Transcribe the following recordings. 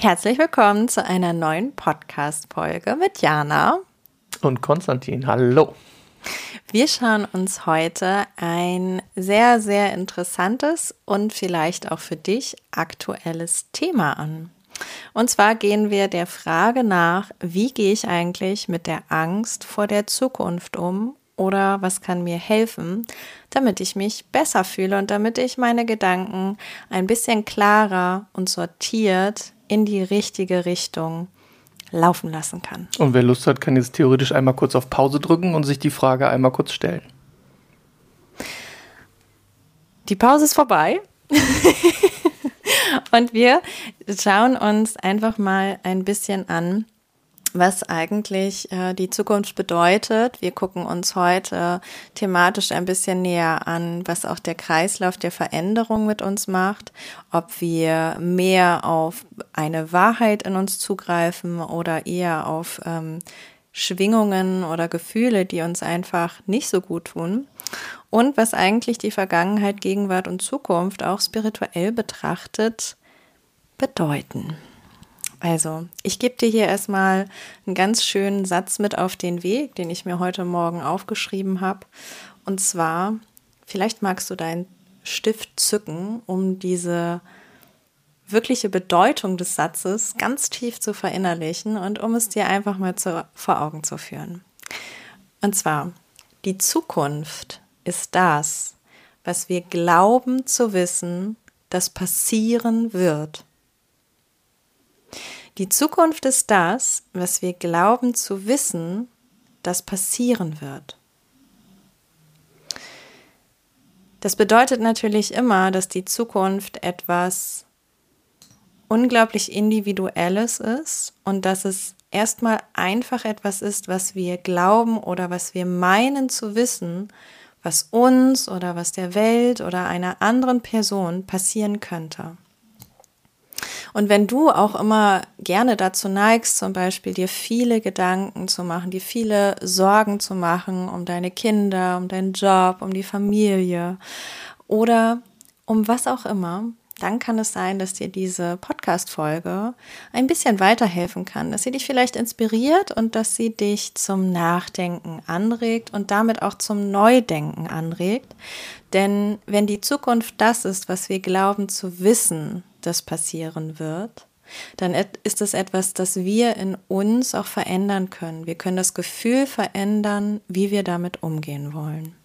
Herzlich willkommen zu einer neuen Podcast-Folge mit Jana und Konstantin. Hallo! Wir schauen uns heute ein sehr, sehr interessantes und vielleicht auch für dich aktuelles Thema an. Und zwar gehen wir der Frage nach, wie gehe ich eigentlich mit der Angst vor der Zukunft um oder was kann mir helfen, damit ich mich besser fühle und damit ich meine Gedanken ein bisschen klarer und sortiert in die richtige Richtung laufen lassen kann. Und wer Lust hat, kann jetzt theoretisch einmal kurz auf Pause drücken und sich die Frage einmal kurz stellen. Die Pause ist vorbei. Und wir schauen uns einfach mal ein bisschen an, was eigentlich die Zukunft bedeutet. Wir gucken uns heute thematisch ein bisschen näher an, was auch der Kreislauf der Veränderung mit uns macht, ob wir mehr auf eine Wahrheit in uns zugreifen oder eher auf Schwingungen oder Gefühle, die uns einfach nicht so gut tun. Und was eigentlich die Vergangenheit, Gegenwart und Zukunft auch spirituell betrachtet bedeuten. Also, ich gebe dir hier erstmal einen ganz schönen Satz mit auf den Weg, den ich mir heute Morgen aufgeschrieben habe. Und zwar, vielleicht magst du deinen Stift zücken, um diese wirkliche Bedeutung des Satzes ganz tief zu verinnerlichen und um es dir einfach mal vor Augen zu führen. Und zwar, die Zukunft ist das, was wir glauben zu wissen, das passieren wird. Die Zukunft ist das, was wir glauben zu wissen, das passieren wird. Das bedeutet natürlich immer, dass die Zukunft etwas unglaublich Individuelles ist und dass es erstmal einfach etwas ist, was wir glauben oder was wir meinen zu wissen, was uns oder was der Welt oder einer anderen Person passieren könnte. Und wenn du auch immer gerne dazu neigst, zum Beispiel dir viele Gedanken zu machen, dir viele Sorgen zu machen um deine Kinder, um deinen Job, um die Familie oder um was auch immer, dann kann es sein, dass dir diese Podcast-Folge ein bisschen weiterhelfen kann, dass sie dich vielleicht inspiriert und dass sie dich zum Nachdenken anregt und damit auch zum Neudenken anregt. Denn wenn die Zukunft das ist, was wir glauben zu wissen, das passieren wird, dann ist es etwas, das wir in uns auch verändern können. Wir können das Gefühl verändern, wie wir damit umgehen wollen.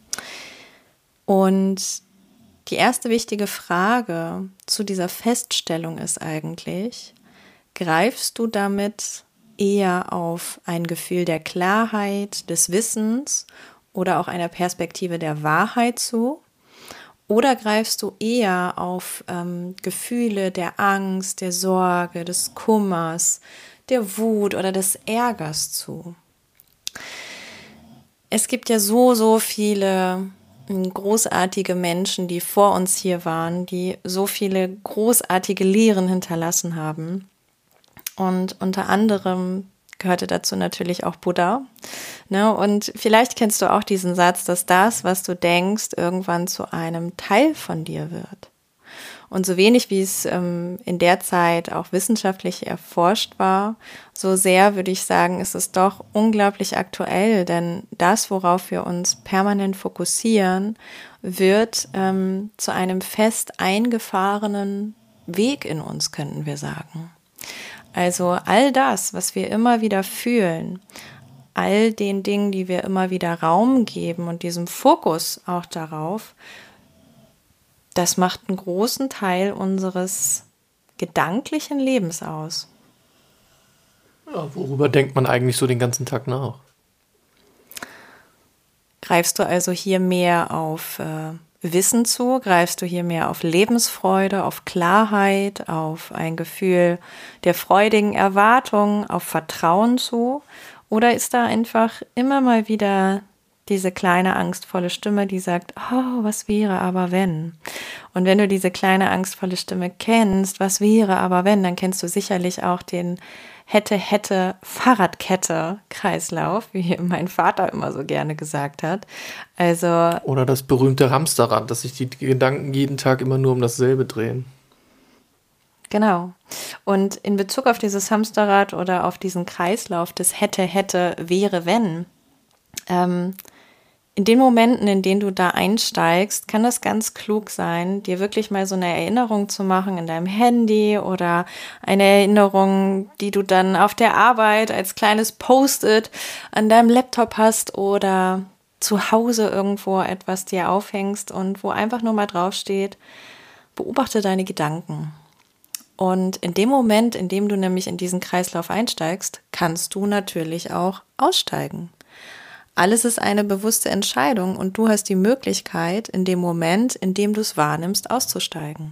Und die erste wichtige Frage zu dieser Feststellung ist eigentlich, greifst du damit eher auf ein Gefühl der Klarheit, des Wissens oder auch einer Perspektive der Wahrheit zu? Oder greifst du eher auf Gefühle der Angst, der Sorge, des Kummers, der Wut oder des Ärgers zu? Es gibt ja so viele großartige Menschen, die vor uns hier waren, die so viele großartige Lehren hinterlassen haben. Und unter anderem gehörte dazu natürlich auch Buddha. Ne? Und vielleicht kennst du auch diesen Satz, dass das, was du denkst, irgendwann zu einem Teil von dir wird. Und so wenig, wie es in der Zeit auch wissenschaftlich erforscht war, so sehr würde ich sagen, ist es doch unglaublich aktuell, denn das, worauf wir uns permanent fokussieren, wird zu einem fest eingefahrenen Weg in uns, könnten wir sagen. Also all das, was wir immer wieder fühlen, all den Dingen, die wir immer wieder Raum geben und diesem Fokus auch darauf, das macht einen großen Teil unseres gedanklichen Lebens aus. Ja, worüber denkt man eigentlich so den ganzen Tag nach? Greifst du also hier mehr auf Wissen zu? Greifst du hier mehr auf Lebensfreude, auf Klarheit, auf ein Gefühl der freudigen Erwartung, auf Vertrauen zu? Oder ist da einfach immer mal wieder diese kleine angstvolle Stimme, die sagt, oh, was wäre aber wenn? Und wenn du diese kleine angstvolle Stimme kennst, was wäre aber wenn, dann kennst du sicherlich auch den hätte Fahrradkette-Kreislauf, wie mein Vater immer so gerne gesagt hat. Also oder das berühmte Hamsterrad, dass sich die Gedanken jeden Tag immer nur um dasselbe drehen. Genau. Und in Bezug auf dieses Hamsterrad oder auf diesen Kreislauf des hätte, wäre, wenn, in den Momenten, in denen du da einsteigst, kann das ganz klug sein, dir wirklich mal so eine Erinnerung zu machen in deinem Handy oder eine Erinnerung, die du dann auf der Arbeit als kleines Post-it an deinem Laptop hast oder zu Hause irgendwo etwas dir aufhängst und wo einfach nur mal draufsteht, beobachte deine Gedanken. Und in dem Moment, in dem du nämlich in diesen Kreislauf einsteigst, kannst du natürlich auch aussteigen. Alles ist eine bewusste Entscheidung und du hast die Möglichkeit, in dem Moment, in dem du es wahrnimmst, auszusteigen.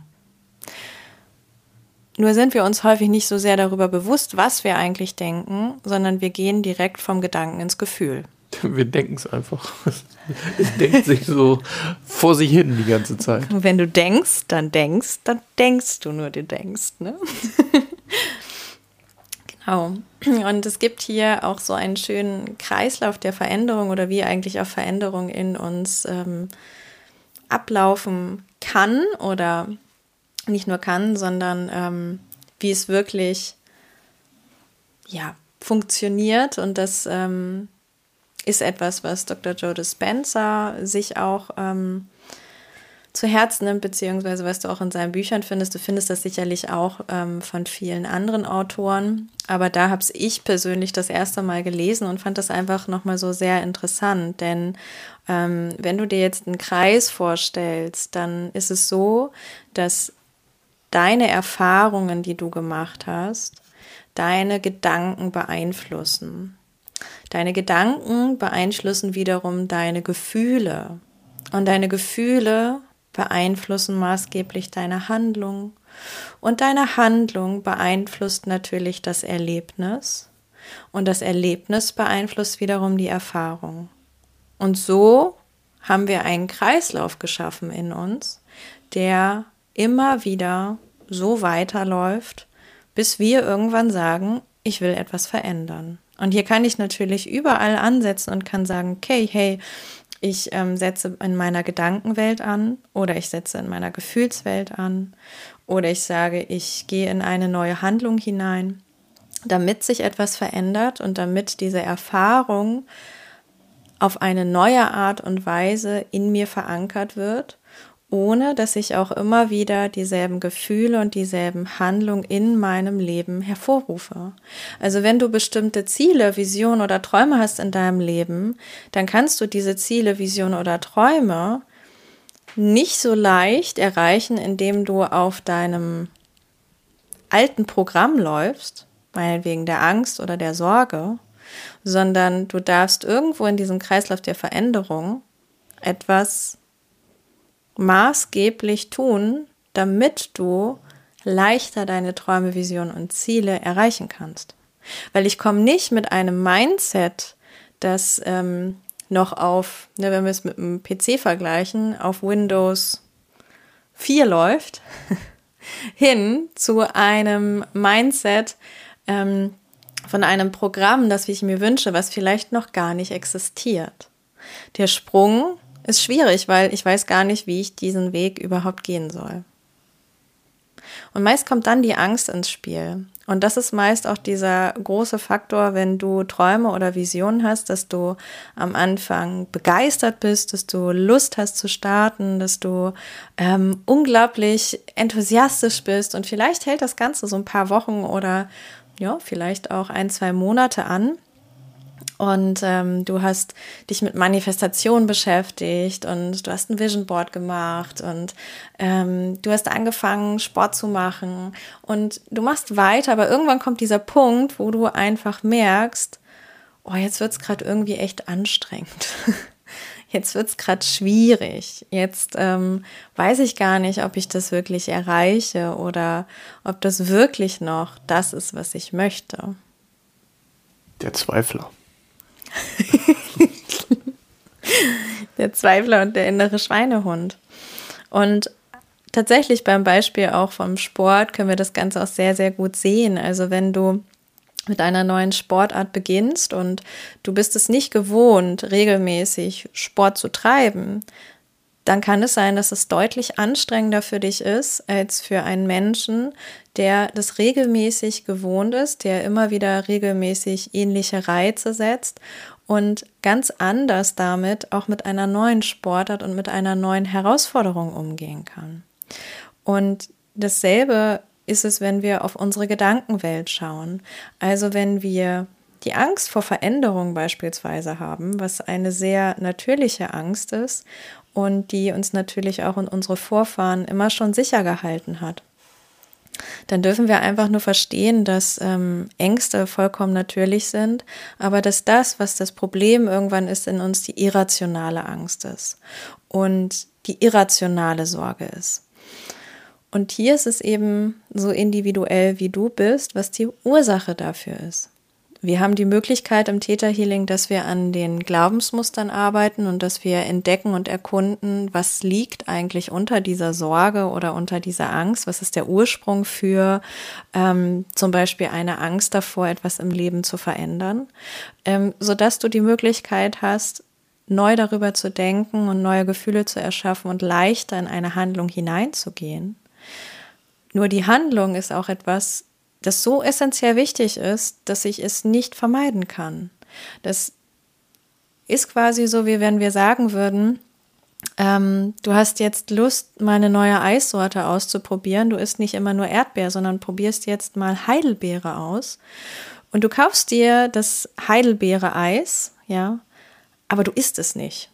Nur sind wir uns häufig nicht so sehr darüber bewusst, was wir eigentlich denken, sondern wir gehen direkt vom Gedanken ins Gefühl. Wir denken es einfach. Es denkt sich so vor sich hin die ganze Zeit. Und wenn du denkst, dann denkst du nur, du denkst, ne? Genau. Und es gibt hier auch so einen schönen Kreislauf der Veränderung oder wie eigentlich auch Veränderung in uns ablaufen kann oder nicht nur kann, sondern wie es wirklich funktioniert. Und das ist etwas, was Dr. Joe Dispenza sich auch zu Herzen nimmt, beziehungsweise was du auch in seinen Büchern findest. Du findest das sicherlich auch von vielen anderen Autoren, aber da habe ich persönlich das erste Mal gelesen und fand das einfach nochmal so sehr interessant, denn wenn du dir jetzt einen Kreis vorstellst, dann ist es so, dass deine Erfahrungen, die du gemacht hast, deine Gedanken beeinflussen. Deine Gedanken beeinflussen wiederum deine Gefühle und deine Gefühle beeinflussen maßgeblich deine Handlung und deine Handlung beeinflusst natürlich das Erlebnis und das Erlebnis beeinflusst wiederum die Erfahrung. Und so haben wir einen Kreislauf geschaffen in uns, der immer wieder so weiterläuft, bis wir irgendwann sagen, ich will etwas verändern. Und hier kann ich natürlich überall ansetzen und kann sagen, okay, hey, ich setze in meiner Gedankenwelt an oder ich setze in meiner Gefühlswelt an oder ich sage, ich gehe in eine neue Handlung hinein, damit sich etwas verändert und damit diese Erfahrung auf eine neue Art und Weise in mir verankert wird, ohne dass ich auch immer wieder dieselben Gefühle und dieselben Handlungen in meinem Leben hervorrufe. Also wenn du bestimmte Ziele, Visionen oder Träume hast in deinem Leben, dann kannst du diese Ziele, Visionen oder Träume nicht so leicht erreichen, indem du auf deinem alten Programm läufst, meinetwegen der Angst oder der Sorge, sondern du darfst irgendwo in diesem Kreislauf der Veränderung etwas maßgeblich tun, damit du leichter deine Träume, Visionen und Ziele erreichen kannst. Weil ich komme nicht mit einem Mindset, das noch auf, wenn wir es mit einem PC vergleichen, auf Windows 4 läuft, hin zu einem Mindset von einem Programm, das ich mir wünsche, was vielleicht noch gar nicht existiert. Der Sprung ist schwierig, weil ich weiß gar nicht, wie ich diesen Weg überhaupt gehen soll. Und meist kommt dann die Angst ins Spiel. Und das ist meist auch dieser große Faktor, wenn du Träume oder Visionen hast, dass du am Anfang begeistert bist, dass du Lust hast zu starten, dass du unglaublich enthusiastisch bist. Und vielleicht hält das Ganze so ein paar Wochen oder vielleicht auch 1-2 Monate an. Und du hast dich mit Manifestation beschäftigt und du hast ein Vision Board gemacht und du hast angefangen, Sport zu machen und du machst weiter, aber irgendwann kommt dieser Punkt, wo du einfach merkst, oh, jetzt wird es gerade irgendwie echt anstrengend. Jetzt wird es gerade schwierig. Jetzt weiß ich gar nicht, ob ich das wirklich erreiche oder ob das wirklich noch das ist, was ich möchte. Der Zweifler. Der Zweifler und der innere Schweinehund. Und tatsächlich beim Beispiel auch vom Sport können wir das Ganze auch sehr, sehr gut sehen. Also wenn du mit einer neuen Sportart beginnst und du bist es nicht gewohnt, regelmäßig Sport zu treiben, dann kann es sein, dass es deutlich anstrengender für dich ist, als für einen Menschen, der das regelmäßig gewohnt ist, der immer wieder regelmäßig ähnliche Reize setzt und ganz anders damit auch mit einer neuen Sportart und mit einer neuen Herausforderung umgehen kann. Und dasselbe ist es, wenn wir auf unsere Gedankenwelt schauen. Also wenn wir die Angst vor Veränderung beispielsweise haben, was eine sehr natürliche Angst ist und die uns natürlich auch in unsere Vorfahren immer schon sicher gehalten hat, dann dürfen wir einfach nur verstehen, dass Ängste vollkommen natürlich sind, aber dass das, was das Problem irgendwann ist in uns, die irrationale Angst ist und die irrationale Sorge ist. Und hier ist es eben so individuell, wie du bist, was die Ursache dafür ist. Wir haben die Möglichkeit im Theta Healing, dass wir an den Glaubensmustern arbeiten und dass wir entdecken und erkunden, was liegt eigentlich unter dieser Sorge oder unter dieser Angst, was ist der Ursprung für zum Beispiel eine Angst davor, etwas im Leben zu verändern, sodass du die Möglichkeit hast, neu darüber zu denken und neue Gefühle zu erschaffen und leichter in eine Handlung hineinzugehen. Nur die Handlung ist auch etwas, das so essentiell wichtig ist, dass ich es nicht vermeiden kann. Das ist quasi so, wie wenn wir sagen würden, du hast jetzt Lust, mal eine neue Eissorte auszuprobieren. Du isst nicht immer nur Erdbeer, sondern probierst jetzt mal Heidelbeere aus. Und du kaufst dir das Heidelbeere-Eis, ja, aber du isst es nicht.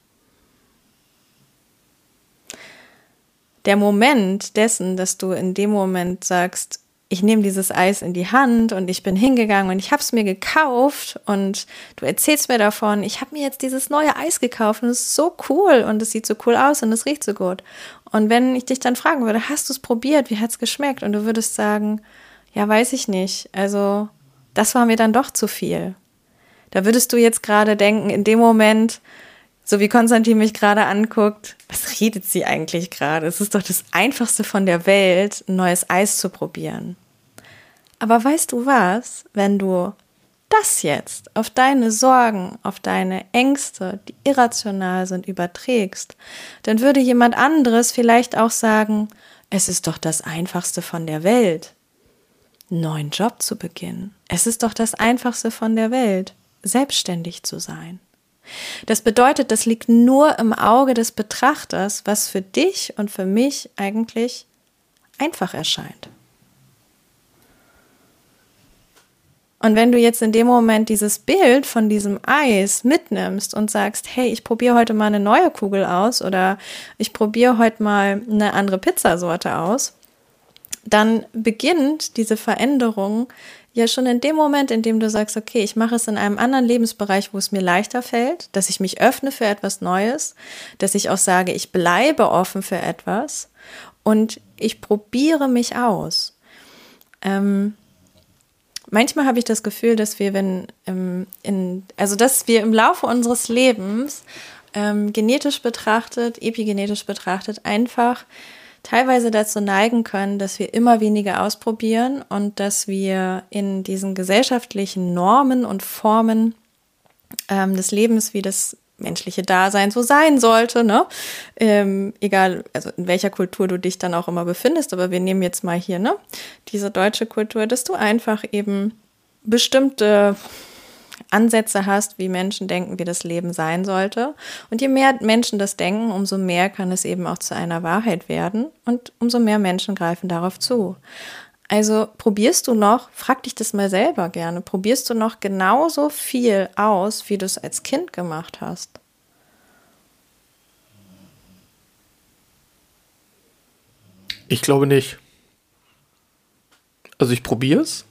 Der Moment dessen, dass du in dem Moment sagst, ich nehme dieses Eis in die Hand und ich bin hingegangen und ich habe es mir gekauft und du erzählst mir davon, ich habe mir jetzt dieses neue Eis gekauft und es ist so cool und es sieht so cool aus und es riecht so gut. Und wenn ich dich dann fragen würde, hast du es probiert, wie hat es geschmeckt? Und du würdest sagen, ja, weiß ich nicht, also das war mir dann doch zu viel. Da würdest du jetzt gerade denken, in dem Moment, so wie Konstantin mich gerade anguckt, was redet sie eigentlich gerade? Es ist doch das Einfachste von der Welt, ein neues Eis zu probieren. Aber weißt du was, wenn du das jetzt auf deine Sorgen, auf deine Ängste, die irrational sind, überträgst, dann würde jemand anderes vielleicht auch sagen, es ist doch das Einfachste von der Welt, einen neuen Job zu beginnen. Es ist doch das Einfachste von der Welt, selbstständig zu sein. Das bedeutet, das liegt nur im Auge des Betrachters, was für dich und für mich eigentlich einfach erscheint. Und wenn du jetzt in dem Moment dieses Bild von diesem Eis mitnimmst und sagst, hey, ich probiere heute mal eine neue Kugel aus oder ich probiere heute mal eine andere Pizzasorte aus, dann beginnt diese Veränderung ja schon in dem Moment, in dem du sagst, okay, ich mache es in einem anderen Lebensbereich, wo es mir leichter fällt, dass ich mich öffne für etwas Neues, dass ich auch sage, ich bleibe offen für etwas und ich probiere mich aus. Manchmal habe ich das Gefühl, dass wir, dass wir im Laufe unseres Lebens genetisch betrachtet, epigenetisch betrachtet, einfach teilweise dazu neigen können, dass wir immer weniger ausprobieren und dass wir in diesen gesellschaftlichen Normen und Formen des Lebens, wie das menschliche Dasein so sein sollte, ne? Egal, also in welcher Kultur du dich dann auch immer befindest, aber wir nehmen jetzt mal hier, ne, diese deutsche Kultur, dass du einfach eben bestimmte Ansätze hast, wie Menschen denken, wie das Leben sein sollte. Und je mehr Menschen das denken, umso mehr kann es eben auch zu einer Wahrheit werden und umso mehr Menschen greifen darauf zu. Also probierst du noch, frag dich das mal selber gerne, probierst du noch genauso viel aus, wie du es als Kind gemacht hast? Ich glaube nicht. Also ich probiere es.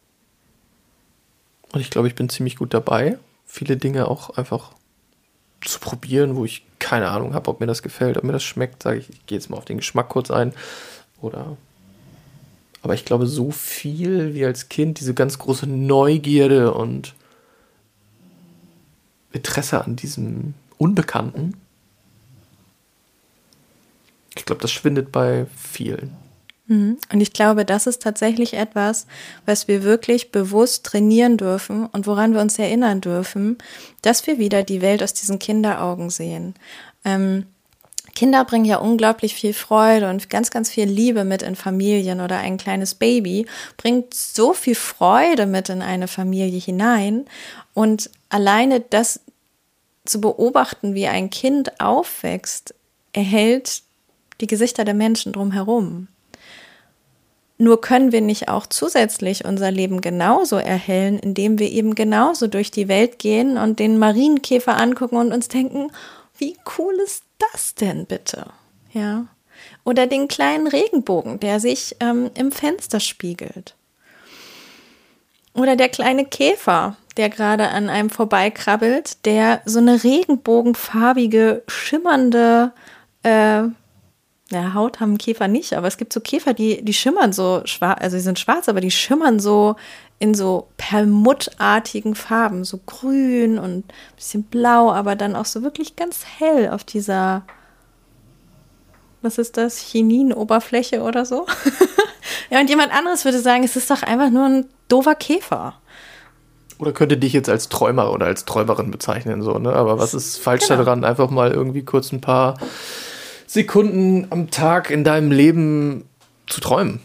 Und ich glaube, ich bin ziemlich gut dabei, viele Dinge auch einfach zu probieren, wo ich keine Ahnung habe, ob mir das gefällt, ob mir das schmeckt. Sage ich gehe jetzt mal auf den Geschmack kurz ein. Aber ich glaube, so viel wie als Kind, diese ganz große Neugierde und Interesse an diesem Unbekannten, ich glaube, das schwindet bei vielen. Und ich glaube, das ist tatsächlich etwas, was wir wirklich bewusst trainieren dürfen und woran wir uns erinnern dürfen, dass wir wieder die Welt aus diesen Kinderaugen sehen. Kinder bringen ja unglaublich viel Freude und ganz, ganz viel Liebe mit in Familien, oder ein kleines Baby bringt so viel Freude mit in eine Familie hinein, und alleine das zu beobachten, wie ein Kind aufwächst, erhellt die Gesichter der Menschen drumherum. Nur können wir nicht auch zusätzlich unser Leben genauso erhellen, indem wir eben genauso durch die Welt gehen und den Marienkäfer angucken und uns denken, wie cool ist das denn bitte? Ja. Oder den kleinen Regenbogen, der sich im Fenster spiegelt. Oder der kleine Käfer, der gerade an einem vorbeikrabbelt, der so eine regenbogenfarbige, schimmernde Haut haben Käfer nicht, aber es gibt so Käfer, die schimmern so schwarz, also die sind schwarz, aber die schimmern so in so perlmuttartigen Farben, so grün und ein bisschen blau, aber dann auch so wirklich ganz hell auf dieser, was ist das, Chininoberfläche oder so. Ja, und jemand anderes würde sagen, es ist doch einfach nur ein doofer Käfer. Oder könnte dich jetzt als Träumer oder als Träumerin bezeichnen, so, ne? Aber was ist falsch daran, einfach mal irgendwie kurz ein paar Sekunden am Tag in deinem Leben zu träumen?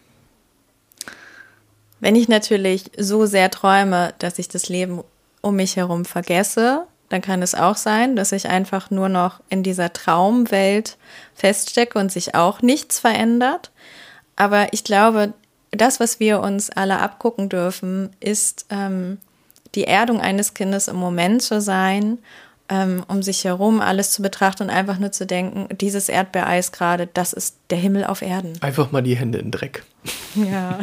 Wenn ich natürlich so sehr träume, dass ich das Leben um mich herum vergesse, dann kann es auch sein, dass ich einfach nur noch in dieser Traumwelt feststecke und sich auch nichts verändert. Aber ich glaube, das, was wir uns alle abgucken dürfen, ist die Erdung eines Kindes im Moment zu sein, um sich herum alles zu betrachten und einfach nur zu denken, dieses Erdbeereis gerade, das ist der Himmel auf Erden. Einfach mal die Hände in den Dreck. Ja.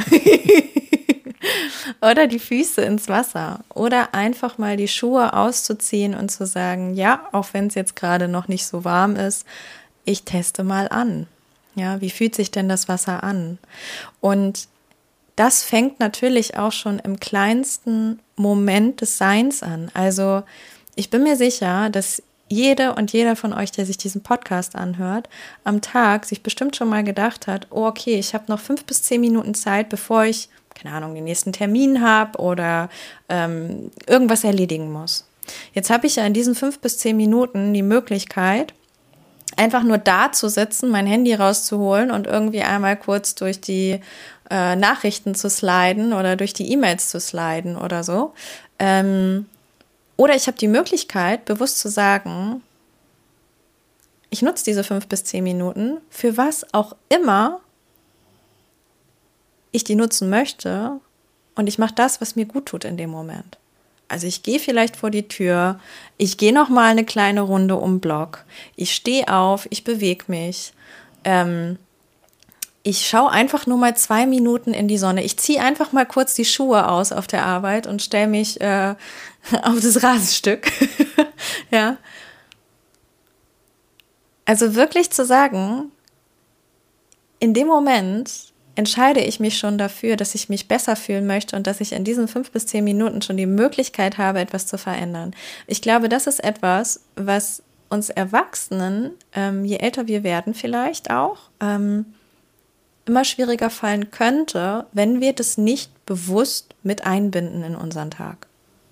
Oder die Füße ins Wasser. Oder einfach mal die Schuhe auszuziehen und zu sagen, ja, auch wenn es jetzt gerade noch nicht so warm ist, ich teste mal an. Ja, wie fühlt sich denn das Wasser an? Und das fängt natürlich auch schon im kleinsten Moment des Seins an. Also ich bin mir sicher, dass jede und jeder von euch, der sich diesen Podcast anhört, am Tag sich bestimmt schon mal gedacht hat, oh okay, ich habe noch 5 bis 10 Minuten Zeit, bevor ich, keine Ahnung, den nächsten Termin habe oder irgendwas erledigen muss. Jetzt habe ich ja in diesen 5 bis 10 Minuten die Möglichkeit, einfach nur da zu sitzen, mein Handy rauszuholen und irgendwie einmal kurz durch die Nachrichten zu sliden oder durch die E-Mails zu sliden oder so. Oder ich habe die Möglichkeit, bewusst zu sagen, ich nutze diese 5 bis 10 Minuten für was auch immer ich die nutzen möchte, und ich mache das, was mir gut tut in dem Moment. Also ich gehe vielleicht vor die Tür, ich gehe noch mal eine kleine Runde um den Block, ich stehe auf, ich bewege mich, ich schaue einfach nur mal 2 Minuten in die Sonne. Ich ziehe einfach mal kurz die Schuhe aus auf der Arbeit und stelle mich auf das Rasenstück. Ja. Also wirklich zu sagen, in dem Moment entscheide ich mich schon dafür, dass ich mich besser fühlen möchte und dass ich in diesen 5 bis 10 Minuten schon die Möglichkeit habe, etwas zu verändern. Ich glaube, das ist etwas, was uns Erwachsenen, je älter wir werden vielleicht auch, immer schwieriger fallen könnte, wenn wir das nicht bewusst mit einbinden in unseren Tag.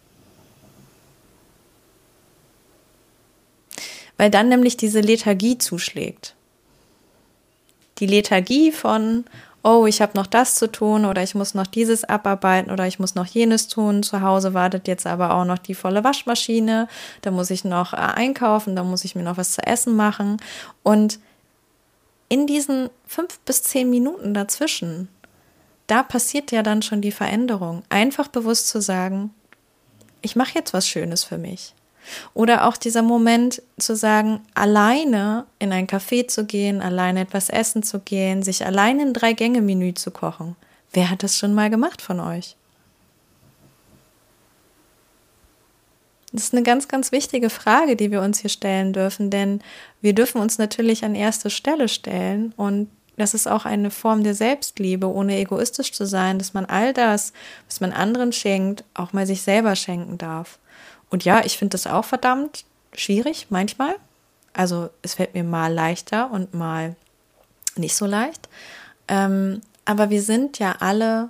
Weil dann nämlich diese Lethargie zuschlägt. Die Lethargie von, oh, ich habe noch das zu tun oder ich muss noch dieses abarbeiten oder ich muss noch jenes tun. Zu Hause wartet jetzt aber auch noch die volle Waschmaschine. Da muss ich noch einkaufen, da muss ich mir noch was zu essen machen. Und in diesen 5 bis 10 Minuten dazwischen, da passiert ja dann schon die Veränderung. Einfach bewusst zu sagen, ich mache jetzt was Schönes für mich. Oder auch dieser Moment zu sagen, alleine in ein Café zu gehen, alleine etwas essen zu gehen, sich alleine ein 3-Gänge-Menü zu kochen. Wer hat das schon mal gemacht von euch? Das ist eine ganz, ganz wichtige Frage, die wir uns hier stellen dürfen, denn wir dürfen uns natürlich an erste Stelle stellen, und das ist auch eine Form der Selbstliebe, ohne egoistisch zu sein, dass man all das, was man anderen schenkt, auch mal sich selber schenken darf. Und ja, ich finde das auch verdammt schwierig manchmal. Also es fällt mir mal leichter und mal nicht so leicht. Aber wir sind ja alle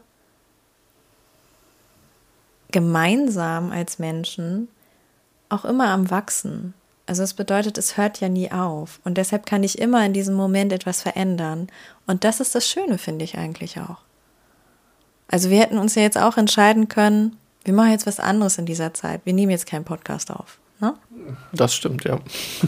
gemeinsam als Menschen auch immer am Wachsen. Also es bedeutet, es hört ja nie auf. Und deshalb kann ich immer in diesem Moment etwas verändern. Und das ist das Schöne, finde ich eigentlich auch. Also wir hätten uns ja jetzt auch entscheiden können, wir machen jetzt was anderes in dieser Zeit. Wir nehmen jetzt keinen Podcast auf. Ne? Das stimmt, ja.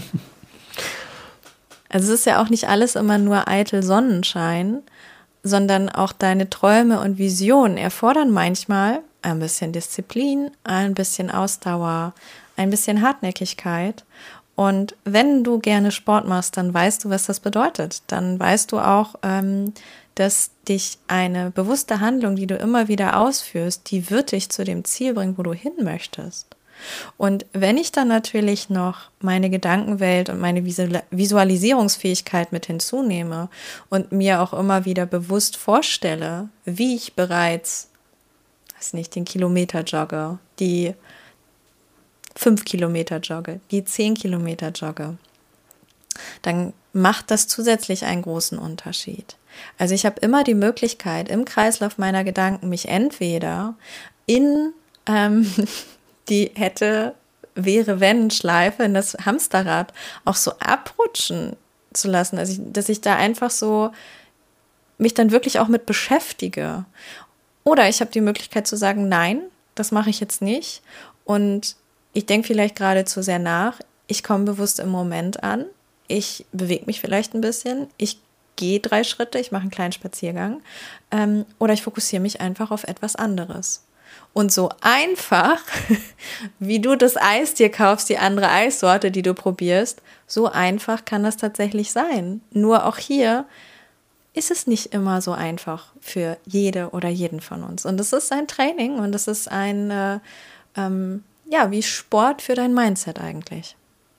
Also es ist ja auch nicht alles immer nur eitel Sonnenschein, sondern auch deine Träume und Visionen erfordern manchmal ein bisschen Disziplin, ein bisschen Ausdauer, ein bisschen Hartnäckigkeit. Und wenn du gerne Sport machst, dann weißt du, was das bedeutet. Dann weißt du auch, dass dich eine bewusste Handlung, die du immer wieder ausführst, die wird dich zu dem Ziel bringen, wo du hin möchtest. Und wenn ich dann natürlich noch meine Gedankenwelt und meine Visualisierungsfähigkeit mit hinzunehme und mir auch immer wieder bewusst vorstelle, wie ich bereits, weiß nicht, den Kilometer jogge, die 5 Kilometer jogge, die 10 Kilometer jogge, dann macht das zusätzlich einen großen Unterschied. Also ich habe immer die Möglichkeit, im Kreislauf meiner Gedanken mich entweder in die Wäre-Wenn-Schleife, in das Hamsterrad auch so abrutschen zu lassen, also dass ich da einfach so mich dann wirklich auch mit beschäftige. Oder ich habe die Möglichkeit zu sagen, nein, das mache ich jetzt nicht. Und ich denke vielleicht gerade zu sehr nach. Ich komme bewusst im Moment an. Ich bewege mich vielleicht ein bisschen. Ich gehe 3 Schritte, ich mache einen kleinen Spaziergang. Oder ich fokussiere mich einfach auf etwas anderes. Und so einfach, wie du das Eis dir kaufst, die andere Eissorte, die du probierst, so einfach kann das tatsächlich sein. Nur auch hier ist es nicht immer so einfach für jede oder jeden von uns. Und es ist ein Training und es ist ein, wie Sport für dein Mindset eigentlich.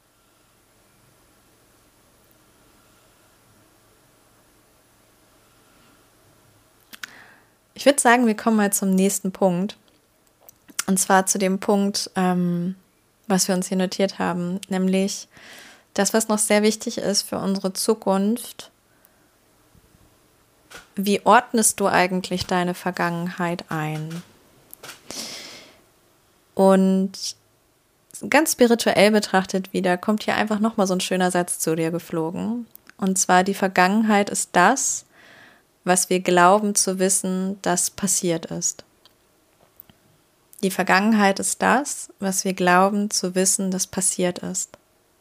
Ich würde sagen, wir kommen mal zum nächsten Punkt. Und zwar zu dem Punkt, was wir uns hier notiert haben, nämlich das, was noch sehr wichtig ist für unsere Zukunft. Wie ordnest du eigentlich deine Vergangenheit ein? Und ganz spirituell betrachtet wieder, kommt hier einfach nochmal so ein schöner Satz zu dir geflogen. Und zwar, die Vergangenheit ist das, was wir glauben zu wissen, das passiert ist. Die Vergangenheit ist das, was wir glauben zu wissen, das passiert ist.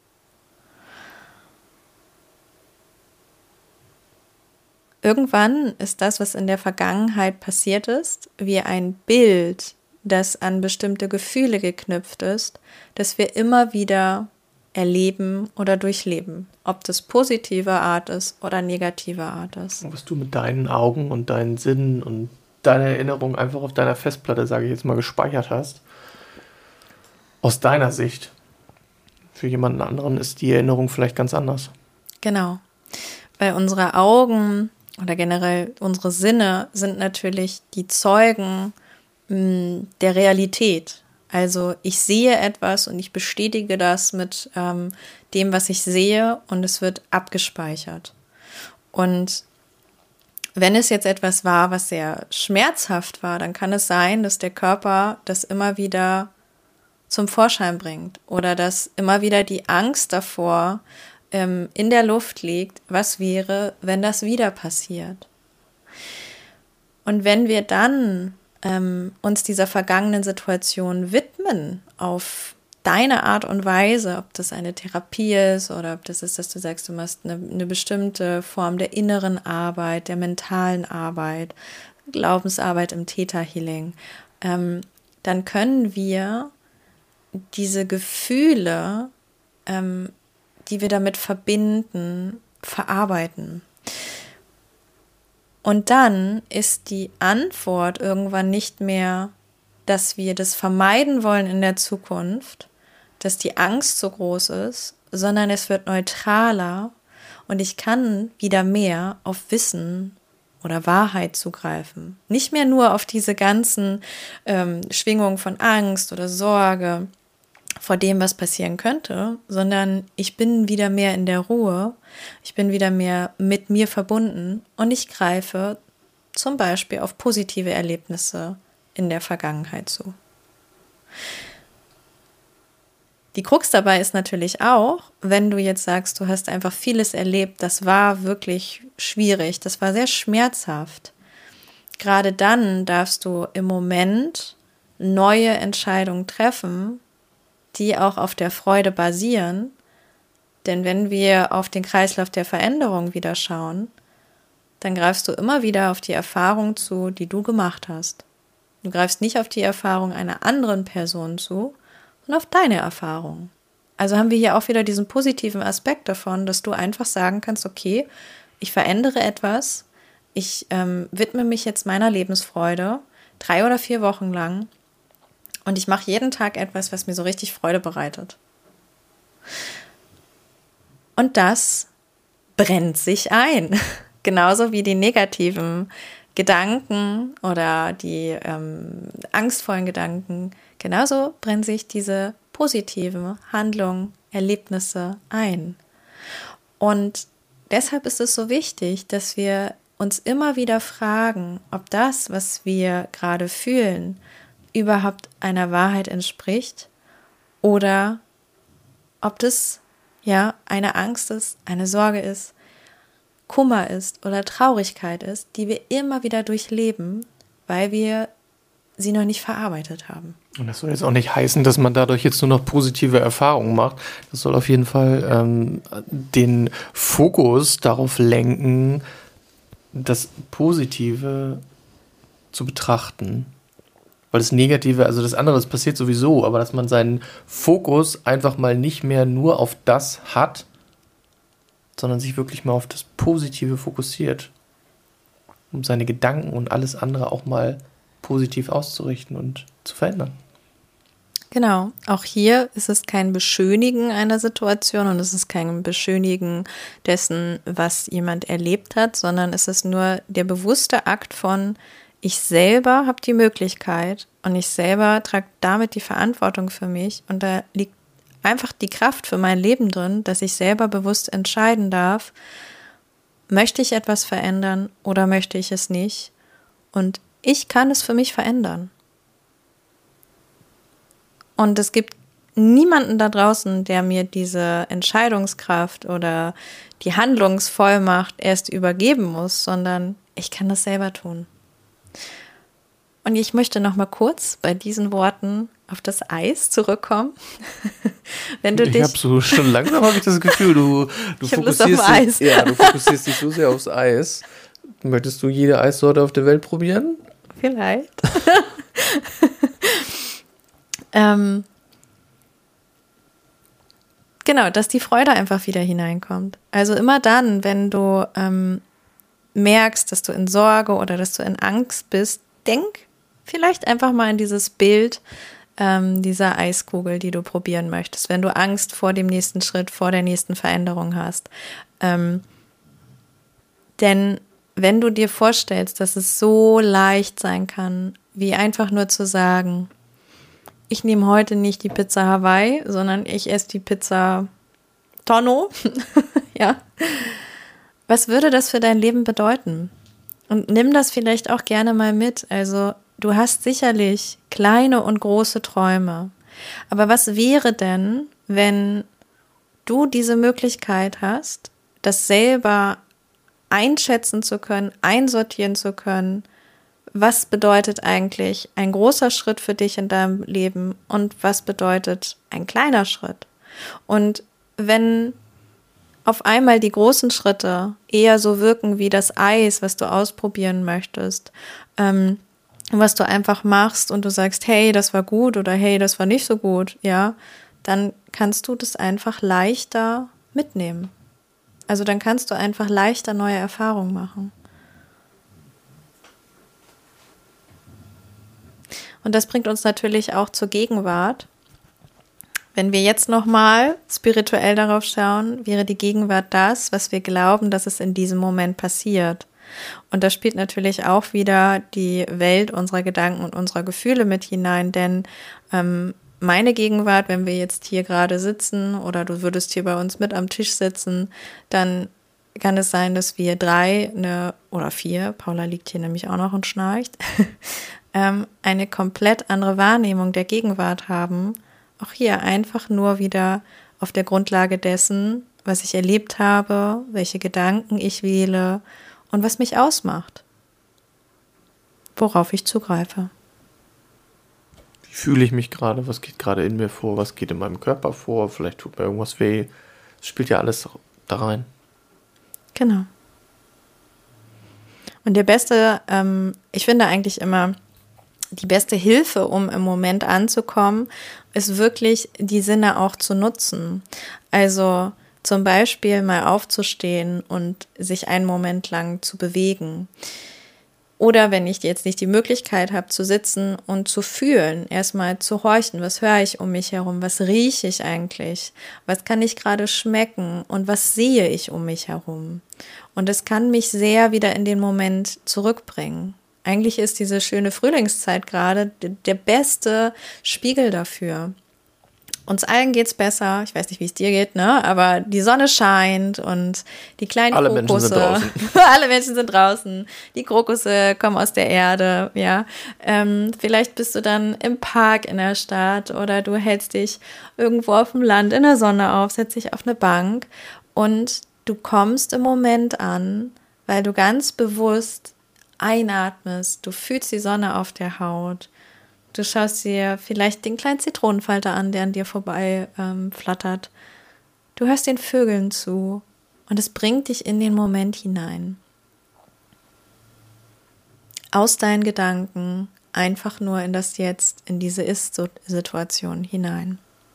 Irgendwann ist das, was in der Vergangenheit passiert ist, wie ein Bild, das an bestimmte Gefühle geknüpft ist, das wir immer wieder erleben oder durchleben, ob das positiver Art ist oder negativer Art ist. Was du mit deinen Augen und deinen Sinnen und deiner Erinnerung einfach auf deiner Festplatte, sage ich jetzt mal, gespeichert hast. Aus deiner Sicht. Für jemanden anderen ist die Erinnerung vielleicht ganz anders. Genau. Weil unsere Augen oder generell unsere Sinne sind natürlich die Zeugen der Realität. Also ich sehe etwas und ich bestätige das mit dem, was ich sehe, und es wird abgespeichert. Und wenn es jetzt etwas war, was sehr schmerzhaft war, dann kann es sein, dass der Körper das immer wieder zum Vorschein bringt oder dass immer wieder die Angst davor in der Luft liegt, was wäre, wenn das wieder passiert. Und wenn wir dann uns dieser vergangenen Situation widmen auf deine Art und Weise, ob das eine Therapie ist oder ob das ist, dass du sagst, du machst eine bestimmte Form der inneren Arbeit, der mentalen Arbeit, Glaubensarbeit im Theta-Healing, dann können wir diese Gefühle, die wir damit verbinden, verarbeiten. Und dann ist die Antwort irgendwann nicht mehr, dass wir das vermeiden wollen in der Zukunft, dass die Angst so groß ist, sondern es wird neutraler und ich kann wieder mehr auf Wissen oder Wahrheit zugreifen. Nicht mehr nur auf diese ganzen Schwingungen von Angst oder Sorge vor dem, was passieren könnte, sondern ich bin wieder mehr in der Ruhe, ich bin wieder mehr mit mir verbunden und ich greife zum Beispiel auf positive Erlebnisse in der Vergangenheit zu. Die Krux dabei ist natürlich auch, wenn du jetzt sagst, du hast einfach vieles erlebt, das war wirklich schwierig, das war sehr schmerzhaft. Gerade dann darfst du im Moment neue Entscheidungen treffen, die auch auf der Freude basieren. Denn wenn wir auf den Kreislauf der Veränderung wieder schauen, dann greifst du immer wieder auf die Erfahrung zu, die du gemacht hast. Du greifst nicht auf die Erfahrung einer anderen Person zu, sondern auf deine Erfahrung. Also haben wir hier auch wieder diesen positiven Aspekt davon, dass du einfach sagen kannst, okay, ich verändere etwas, ich widme mich jetzt meiner Lebensfreude 3 oder 4 Wochen lang und ich mache jeden Tag etwas, was mir so richtig Freude bereitet. Und das brennt sich ein. Genauso wie die negativen Gedanken oder die angstvollen Gedanken. Genauso brennen sich diese positiven Handlungen, Erlebnisse ein. Und deshalb ist es so wichtig, dass wir uns immer wieder fragen, ob das, was wir gerade fühlen, überhaupt einer Wahrheit entspricht oder ob das ja eine Angst ist, eine Sorge ist, Kummer ist oder Traurigkeit ist, die wir immer wieder durchleben, weil wir sie noch nicht verarbeitet haben. Und das soll jetzt auch nicht heißen, dass man dadurch jetzt nur noch positive Erfahrungen macht. Das soll auf jeden Fall den Fokus darauf lenken, das Positive zu betrachten. Weil das Negative, also das andere, das passiert sowieso, aber dass man seinen Fokus einfach mal nicht mehr nur auf das hat, sondern sich wirklich mal auf das Positive fokussiert, um seine Gedanken und alles andere auch mal positiv auszurichten und zu verändern. Genau, auch hier ist es kein Beschönigen einer Situation und es ist kein Beschönigen dessen, was jemand erlebt hat, sondern es ist nur der bewusste Akt von, ich selber habe die Möglichkeit und ich selber trage damit die Verantwortung für mich und da liegt einfach die Kraft für mein Leben drin, dass ich selber bewusst entscheiden darf, möchte ich etwas verändern oder möchte ich es nicht und ich kann es für mich verändern. Und es gibt niemanden da draußen, der mir diese Entscheidungskraft oder die Handlungsvollmacht erst übergeben muss, sondern ich kann das selber tun. Und ich möchte noch mal kurz bei diesen Worten auf das Eis zurückkommen. Wenn du ich habe so schon langsam habe ich das Gefühl, du fokussierst dich, du fokussierst dich so sehr aufs Eis. Möchtest du jede Eissorte auf der Welt probieren? Vielleicht. Genau, dass die Freude einfach wieder hineinkommt. Also immer dann, wenn du merkst, dass du in Sorge oder dass du in Angst bist, denk vielleicht einfach mal an dieses Bild dieser Eiskugel, die du probieren möchtest, wenn du Angst vor dem nächsten Schritt, vor der nächsten Veränderung hast. Denn wenn du dir vorstellst, dass es so leicht sein kann, wie einfach nur zu sagen, ich nehme heute nicht die Pizza Hawaii, sondern ich esse die Pizza Tonno. Ja. Was würde das für dein Leben bedeuten? Und nimm das vielleicht auch gerne mal mit. Also du hast sicherlich kleine und große Träume. Aber was wäre denn, wenn du diese Möglichkeit hast, das selber einschätzen zu können, einsortieren zu können? Was bedeutet eigentlich ein großer Schritt für dich in deinem Leben und was bedeutet ein kleiner Schritt? Und wenn auf einmal die großen Schritte eher so wirken wie das Eis, was du ausprobieren möchtest, was du einfach machst und du sagst, hey, das war gut oder hey, das war nicht so gut, ja, dann kannst du das einfach leichter mitnehmen. Also dann kannst du einfach leichter neue Erfahrungen machen. Und das bringt uns natürlich auch zur Gegenwart. Wenn wir jetzt nochmal spirituell darauf schauen, wäre die Gegenwart das, was wir glauben, dass es in diesem Moment passiert. Und da spielt natürlich auch wieder die Welt unserer Gedanken und unserer Gefühle mit hinein, denn meine Gegenwart, wenn wir jetzt hier gerade sitzen oder du würdest hier bei uns mit am Tisch sitzen, dann kann es sein, dass wir 3 oder 4, Paula liegt hier nämlich auch noch und schnarcht, eine komplett andere Wahrnehmung der Gegenwart haben, Auch hier einfach nur wieder auf der Grundlage dessen, was ich erlebt habe, welche Gedanken ich wähle und was mich ausmacht, worauf ich zugreife. Wie fühle ich mich gerade? Was geht gerade in mir vor? Was geht in meinem Körper vor? Vielleicht tut mir irgendwas weh. Das spielt ja alles da rein. Genau. Und ich finde eigentlich immer, die beste Hilfe, um im Moment anzukommen, ist wirklich die Sinne auch zu nutzen. Also zum Beispiel mal aufzustehen und sich einen Moment lang zu bewegen. Oder wenn ich jetzt nicht die Möglichkeit habe zu sitzen und zu fühlen, erstmal zu horchen, was höre ich um mich herum, was rieche ich eigentlich, was kann ich gerade schmecken und was sehe ich um mich herum. Und es kann mich sehr wieder in den Moment zurückbringen. Eigentlich ist diese schöne Frühlingszeit gerade der beste Spiegel dafür. Uns allen geht's besser. Ich weiß nicht, wie es dir geht, ne? Aber die Sonne scheint und die kleinen Alle Krokusse. Menschen sind draußen. Alle Menschen sind draußen. Die Krokusse kommen aus der Erde, ja. Vielleicht bist du dann im Park in der Stadt oder du hältst dich irgendwo auf dem Land in der Sonne auf, setzt dich auf eine Bank und du kommst im Moment an, weil du ganz bewusst einatmest. Du fühlst die Sonne auf der Haut. Du schaust dir vielleicht den kleinen Zitronenfalter an, der an dir vorbei flattert. Du hörst den Vögeln zu und es bringt dich in den Moment hinein. Aus deinen Gedanken einfach nur in das Jetzt, in diese Ist-Situation hinein.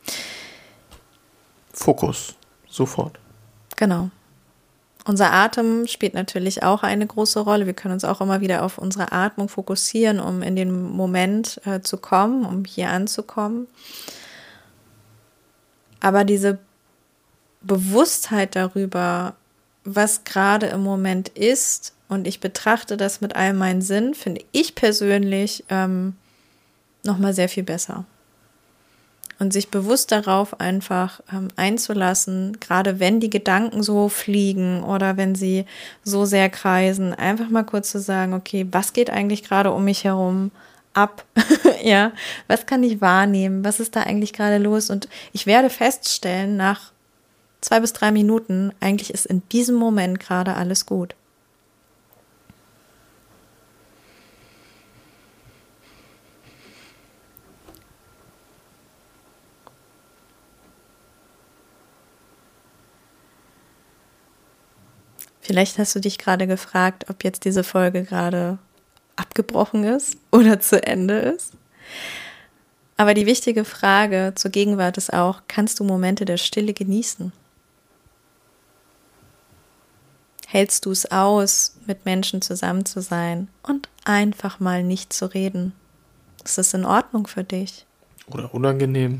Fokus, sofort. Genau. Unser Atem spielt natürlich auch eine große Rolle. Wir können uns auch immer wieder auf unsere Atmung fokussieren, um in den Moment zu kommen, um hier anzukommen. Aber diese Bewusstheit darüber, was gerade im Moment ist, und ich betrachte das mit all meinen Sinnen, finde ich persönlich nochmal sehr viel besser. Und sich bewusst darauf einfach einzulassen, gerade wenn die Gedanken so fliegen oder wenn sie so sehr kreisen, einfach mal kurz zu sagen, okay, was geht eigentlich gerade um mich herum ab? Ja, was kann ich wahrnehmen? Was ist da eigentlich gerade los? Und ich werde feststellen, nach 2 bis 3 Minuten, eigentlich ist in diesem Moment gerade alles gut. Vielleicht hast du dich gerade gefragt, ob jetzt diese Folge gerade abgebrochen ist oder zu Ende ist. Aber die wichtige Frage zur Gegenwart ist auch, kannst du Momente der Stille genießen? Hältst du es aus, mit Menschen zusammen zu sein und einfach mal nicht zu reden? Ist das in Ordnung für dich? Oder unangenehm?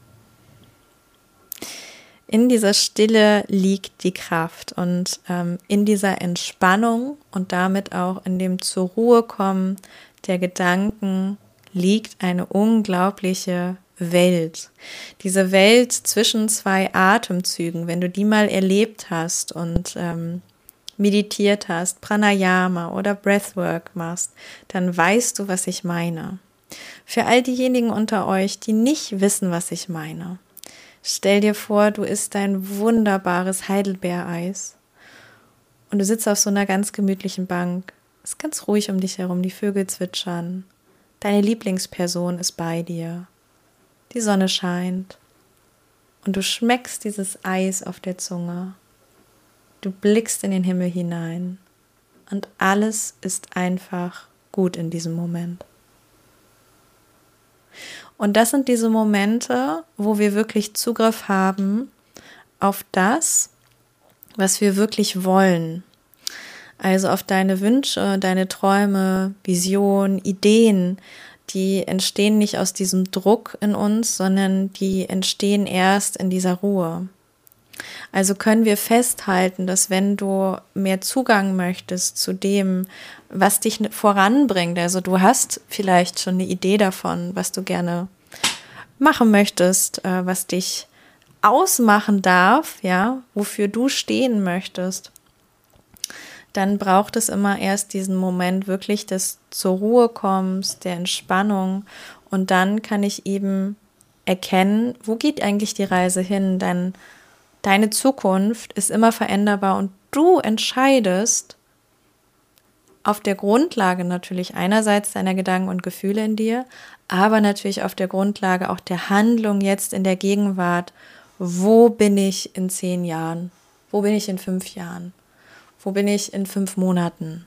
In dieser Stille liegt die Kraft und in dieser Entspannung und damit auch in dem zur Ruhe kommen der Gedanken liegt eine unglaubliche Welt. Diese Welt zwischen 2 Atemzügen, wenn du die mal erlebt hast und meditiert hast, Pranayama oder Breathwork machst, dann weißt du, was ich meine. Für all diejenigen unter euch, die nicht wissen, was ich meine, stell dir vor, du isst ein wunderbares Heidelbeereis und du sitzt auf so einer ganz gemütlichen Bank. Es ist ganz ruhig um dich herum, die Vögel zwitschern. Deine Lieblingsperson ist bei dir. Die Sonne scheint und du schmeckst dieses Eis auf der Zunge. Du blickst in den Himmel hinein und alles ist einfach gut in diesem Moment. Und das sind diese Momente, wo wir wirklich Zugriff haben auf das, was wir wirklich wollen. Also auf deine Wünsche, deine Träume, Visionen, Ideen, die entstehen nicht aus diesem Druck in uns, sondern die entstehen erst in dieser Ruhe. Also können wir festhalten, dass wenn du mehr Zugang möchtest zu dem, was dich voranbringt, also du hast vielleicht schon eine Idee davon, was du gerne machen möchtest, was dich ausmachen darf, ja, wofür du stehen möchtest, dann braucht es immer erst diesen Moment wirklich des zur Ruhe kommens, der Entspannung und dann kann ich eben erkennen, wo geht eigentlich die Reise hin, denn deine Zukunft ist immer veränderbar und du entscheidest auf der Grundlage natürlich einerseits deiner Gedanken und Gefühle in dir, aber natürlich auf der Grundlage auch der Handlung jetzt in der Gegenwart. Wo bin ich in 10 Jahren? Wo bin ich in 5 Jahren? Wo bin ich in 5 Monaten?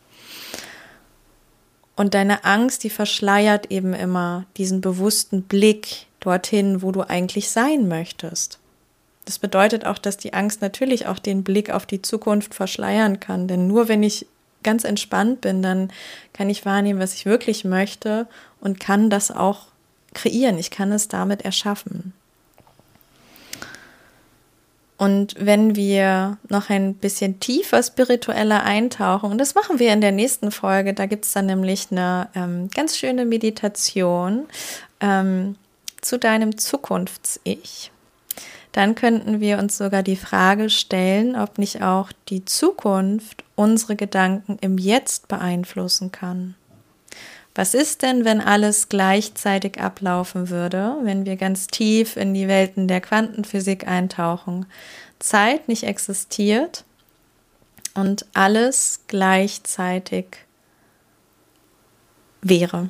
Und deine Angst, die verschleiert eben immer diesen bewussten Blick dorthin, wo du eigentlich sein möchtest. Das bedeutet auch, dass die Angst natürlich auch den Blick auf die Zukunft verschleiern kann. Denn nur wenn ich ganz entspannt bin, dann kann ich wahrnehmen, was ich wirklich möchte und kann das auch kreieren. Ich kann es damit erschaffen. Und wenn wir noch ein bisschen tiefer spiritueller eintauchen, und das machen wir in der nächsten Folge, da gibt es dann nämlich eine ganz schöne Meditation zu deinem Zukunfts-Ich, dann könnten wir uns sogar die Frage stellen, ob nicht auch die Zukunft unsere Gedanken im Jetzt beeinflussen kann. Was ist denn, wenn alles gleichzeitig ablaufen würde, wenn wir ganz tief in die Welten der Quantenphysik eintauchen, Zeit nicht existiert und alles gleichzeitig wäre?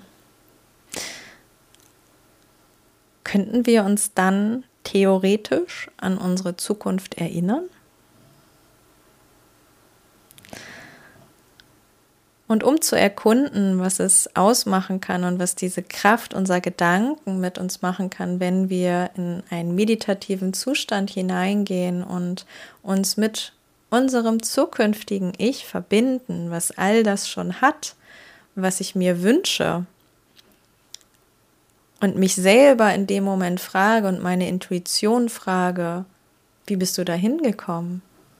Könnten wir uns dann theoretisch an unsere Zukunft erinnern? Und um zu erkunden, was es ausmachen kann und was diese Kraft unserer Gedanken mit uns machen kann, wenn wir in einen meditativen Zustand hineingehen und uns mit unserem zukünftigen Ich verbinden, was all das schon hat, was ich mir wünsche, und mich selber in dem Moment frage und meine Intuition frage, wie bist du da hingekommen?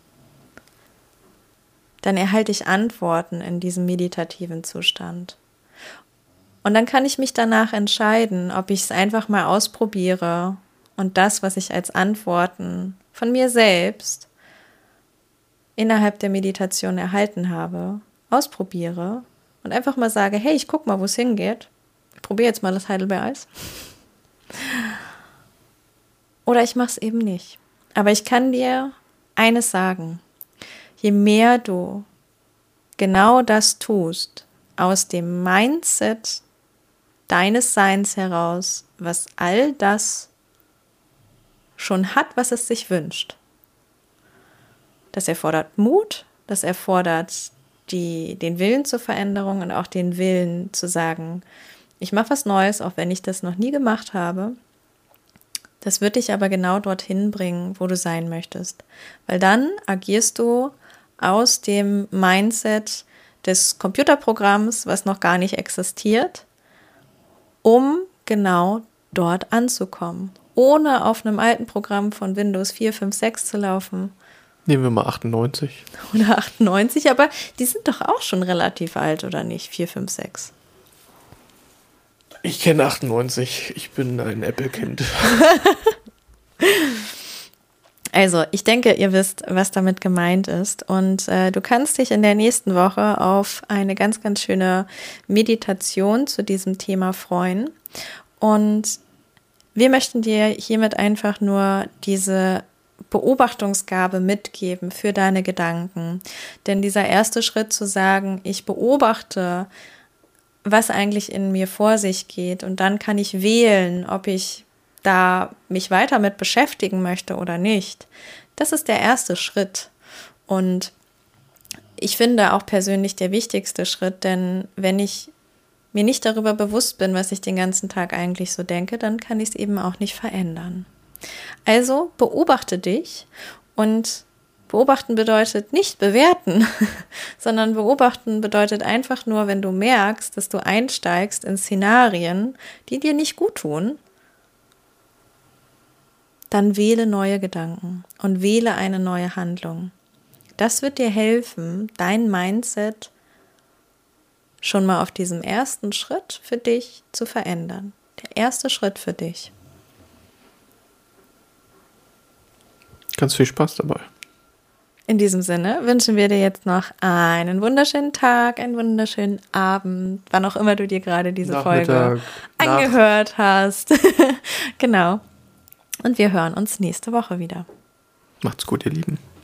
Dann erhalte ich Antworten in diesem meditativen Zustand. Und dann kann ich mich danach entscheiden, ob ich es einfach mal ausprobiere und das, was ich als Antworten von mir selbst innerhalb der Meditation erhalten habe, ausprobiere und einfach mal sage, hey, ich guck mal, wo es hingeht. Ich probiere jetzt mal das Heidelbeereis. Oder ich mache es eben nicht. Aber ich kann dir eines sagen. Je mehr du genau das tust, aus dem Mindset deines Seins heraus, was all das schon hat, was es sich wünscht. Das erfordert Mut, das erfordert den Willen zur Veränderung und auch den Willen zu sagen, ich mache was Neues, auch wenn ich das noch nie gemacht habe. Das wird dich aber genau dorthin bringen, wo du sein möchtest. Weil dann agierst du aus dem Mindset des Computerprogramms, was noch gar nicht existiert, um genau dort anzukommen. Ohne auf einem alten Programm von Windows 4, 5, 6 zu laufen. Nehmen wir mal 98. Oder 98, aber die sind doch auch schon relativ alt, oder nicht? 4, 5, 6. Ich kenne 98. Ich bin ein Apple-Kind. Also, ich denke, ihr wisst, was damit gemeint ist. Und du kannst dich in der nächsten Woche auf eine ganz, ganz schöne Meditation zu diesem Thema freuen. Und wir möchten dir hiermit einfach nur diese Beobachtungsgabe mitgeben für deine Gedanken. Denn dieser erste Schritt zu sagen, ich beobachte, was eigentlich in mir vor sich geht, und dann kann ich wählen, ob ich da mich weiter mit beschäftigen möchte oder nicht. Das ist der erste Schritt. Und ich finde auch persönlich der wichtigste Schritt, denn wenn ich mir nicht darüber bewusst bin, was ich den ganzen Tag eigentlich so denke, dann kann ich es eben auch nicht verändern. Also beobachte dich, und beobachten bedeutet nicht bewerten, sondern beobachten bedeutet einfach nur, wenn du merkst, dass du einsteigst in Szenarien, die dir nicht gut tun, dann wähle neue Gedanken und wähle eine neue Handlung. Das wird dir helfen, dein Mindset schon mal auf diesem ersten Schritt für dich zu verändern. Der erste Schritt für dich. Ganz viel Spaß dabei. In diesem Sinne wünschen wir dir jetzt noch einen wunderschönen Tag, einen wunderschönen Abend, wann auch immer du dir gerade diese Folge angehört hast. Genau. Und wir hören uns nächste Woche wieder. Macht's gut, ihr Lieben.